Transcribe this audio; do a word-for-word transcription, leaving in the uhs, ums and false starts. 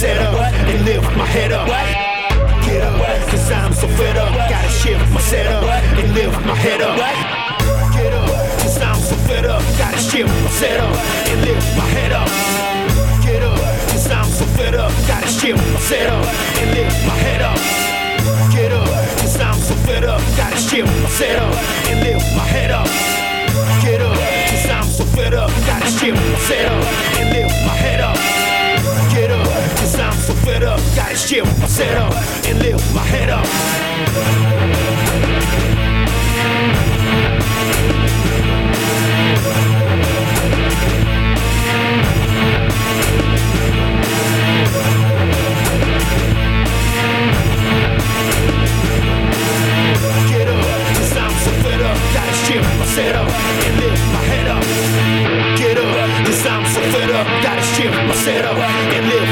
setup and lift my head up. Get up, cause I'm so fed up. Gotta shift my setup and lift my head up. Get up, cause I'm so fed up. Gotta shift my setup and lift my head up. Get up, cause I'm so fed up. Gotta shift my setup and lift my head up. Get up, cause I'm so fed up. Gotta shift my setup and lift my head up. Get up, cause I'm so fed up. Gotta shift my setup and lift my head up. Get up, cause I'm so fed up. Gotta shift my setup and lift my head up. Get up, cause I'm so fed up. Gotta shift my setup and lift my head up. Get up, cause I'm so fed up. Gotta shift my setup and lift